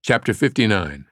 Chapter 59.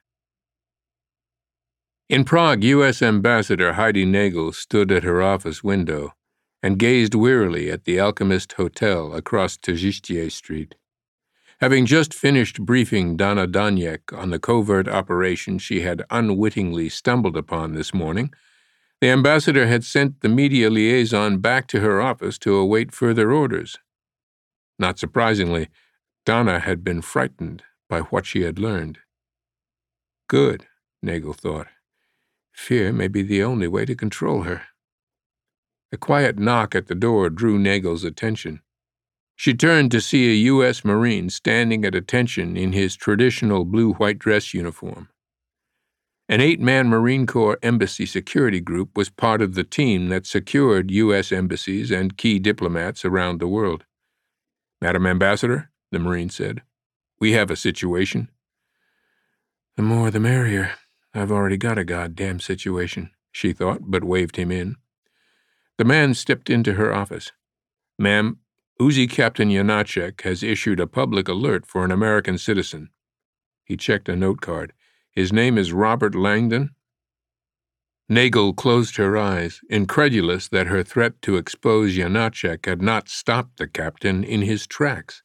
In Prague, U.S. Ambassador Heidi Nagel stood at her office window and gazed wearily at the Alchemist Hotel across Tržišće Street. Having just finished briefing Dana Daniek on the covert operation she had unwittingly stumbled upon this morning, the ambassador had sent the media liaison back to her office to await further orders. Not surprisingly, Dana had been frightened by what she had learned. Good, Nagel thought. Fear may be the only way to control her. A quiet knock at the door drew Nagel's attention. She turned to see a U.S. Marine standing at attention in his traditional blue-white dress uniform. An 8-man Marine Corps embassy security group was part of the team that secured U.S. embassies and key diplomats around the world. "Madam Ambassador," the Marine said, "we have a situation." "The more the merrier. I've already got a goddamn situation," she thought, but waved him in. The man stepped into her office. "Ma'am, Uzi Captain Janacek has issued a public alert for an American citizen." He checked a note card. "His name is Robert Langdon." Nagel closed her eyes, incredulous that her threat to expose Janacek had not stopped the captain in his tracks.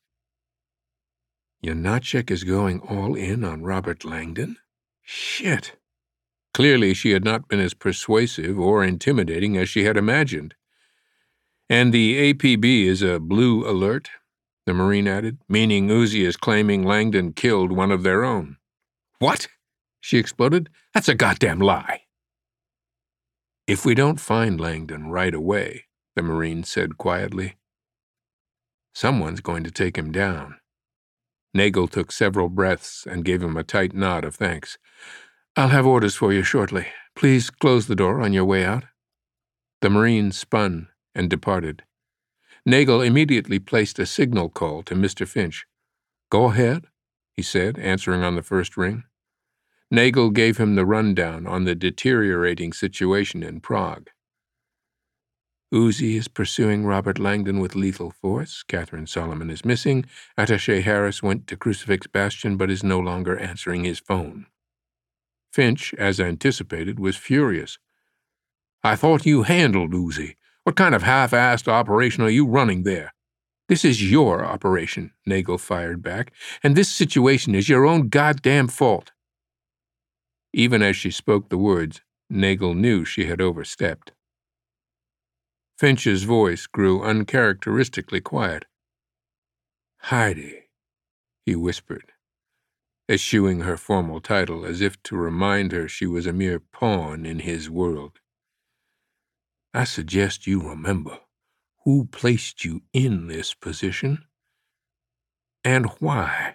Janacek is going all in on Robert Langdon? Shit! Clearly she had not been as persuasive or intimidating as she had imagined. "And the APB is a blue alert," the Marine added, "meaning Uzi is claiming Langdon killed one of their own." "What?" she exploded. "That's a goddamn lie." "If we don't find Langdon right away," the Marine said quietly, "someone's going to take him down." Nagel took several breaths and gave him a tight nod of thanks. "I'll have orders for you shortly. Please close the door on your way out." The Marine spun and departed. Nagel immediately placed a signal call to Mr. Finch. "Go ahead," he said, answering on the first ring. Nagel gave him the rundown on the deteriorating situation in Prague. "Uzi is pursuing Robert Langdon with lethal force. Catherine Solomon is missing. Attaché Harris went to Crucifix Bastion but is no longer answering his phone." Finch, as anticipated, was furious. "I thought you handled Uzi. What kind of half-assed operation are you running there?" "This is your operation," Nagel fired back, "and this situation is your own goddamn fault." Even as she spoke the words, Nagel knew she had overstepped. Finch's voice grew uncharacteristically quiet. "Heidi," he whispered, eschewing her formal title as if to remind her she was a mere pawn in his world. "I suggest you remember who placed you in this position and why."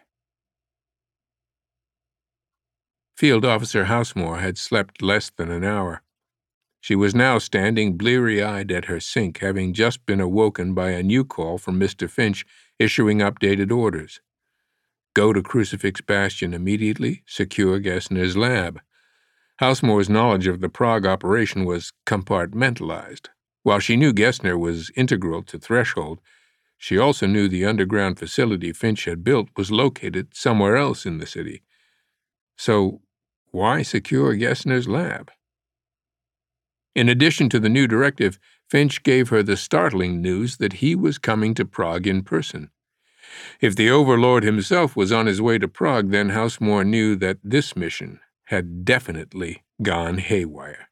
Field Officer Housemore had slept less than an hour. She was now standing bleary-eyed at her sink, having just been awoken by a new call from Mr. Finch issuing updated orders. Go to Crucifix Bastion immediately, secure Gessner's lab. Housemore's knowledge of the Prague operation was compartmentalized. While she knew Gessner was integral to Threshold, she also knew the underground facility Finch had built was located somewhere else in the city. So, why secure Gessner's lab? In addition to the new directive, Finch gave her the startling news that he was coming to Prague in person. If the Overlord himself was on his way to Prague, then Housemore knew that this mission had definitely gone haywire.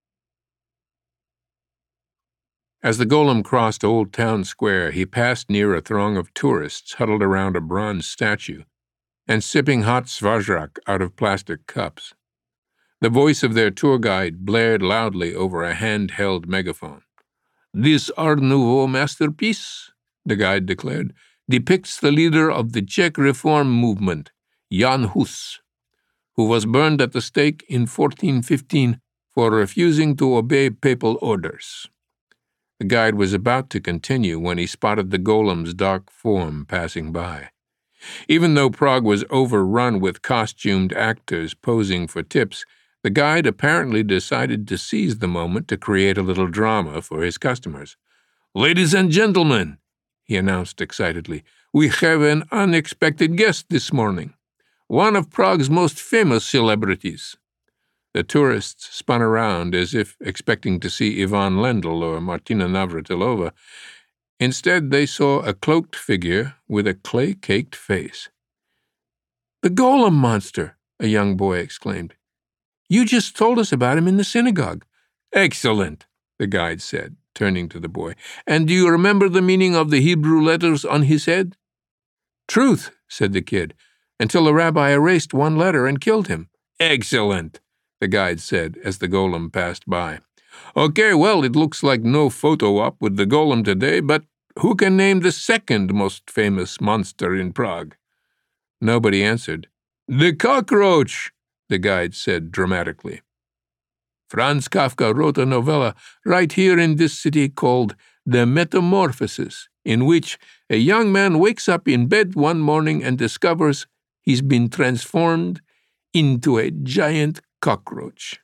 As the golem crossed Old Town Square, he passed near a throng of tourists huddled around a bronze statue and sipping hot svazrak out of plastic cups. The voice of their tour guide blared loudly over a handheld megaphone. "This Art Nouveau masterpiece," the guide declared, "depicts the leader of the Czech reform movement, Jan Hus, who was burned at the stake in 1415 for refusing to obey papal orders." The guide was about to continue when he spotted the golem's dark form passing by. Even though Prague was overrun with costumed actors posing for tips, the guide apparently decided to seize the moment to create a little drama for his customers. "Ladies and gentlemen," he announced excitedly, "we have an unexpected guest this morning. one of Prague's most famous celebrities." The tourists spun around as if expecting to see Ivan Lendl or Martina Navratilova. Instead, they saw a cloaked figure with a clay-caked face. "The Golem monster!" a young boy exclaimed. "You just told us about him in the synagogue." "Excellent," the guide said, turning to the boy. "And do you remember the meaning of the Hebrew letters on his head?" "Truth," said the kid, "until the rabbi erased one letter and killed him." "Excellent," the guide said as the golem passed by. "Okay, well, it looks like no photo op with the golem today, but who can name the second most famous monster in Prague?" Nobody answered. "The cockroach," the guide said dramatically. "Franz Kafka wrote a novella right here in this city called The Metamorphosis, in which a young man wakes up in bed one morning and discovers he's been transformed into a giant cockroach."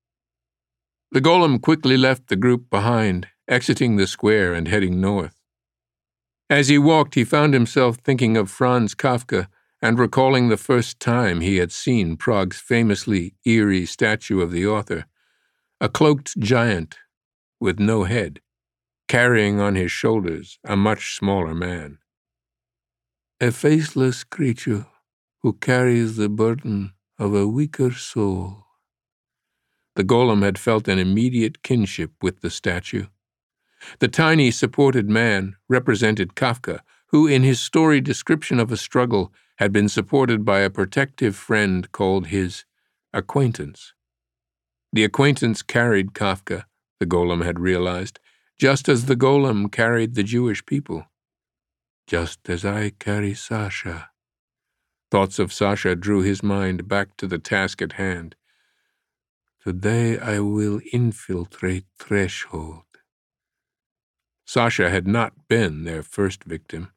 The golem quickly left the group behind, exiting the square and heading north. As he walked, he found himself thinking of Franz Kafka and recalling the first time he had seen Prague's famously eerie statue of the author, a cloaked giant with no head, carrying on his shoulders a much smaller man. "A faceless creature who carries the burden of a weaker soul." The golem had felt an immediate kinship with the statue. The tiny, supported man represented Kafka, who, in his storied description of a struggle, had been supported by a protective friend called his acquaintance. The acquaintance carried Kafka, the golem had realized, just as the golem carried the Jewish people. "Just as I carry Sasha." Thoughts of Sasha drew his mind back to the task at hand. "Today I will infiltrate Threshold." Sasha had not been their first victim,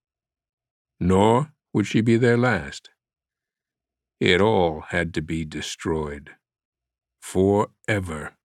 nor would she be their last. It all had to be destroyed. Forever.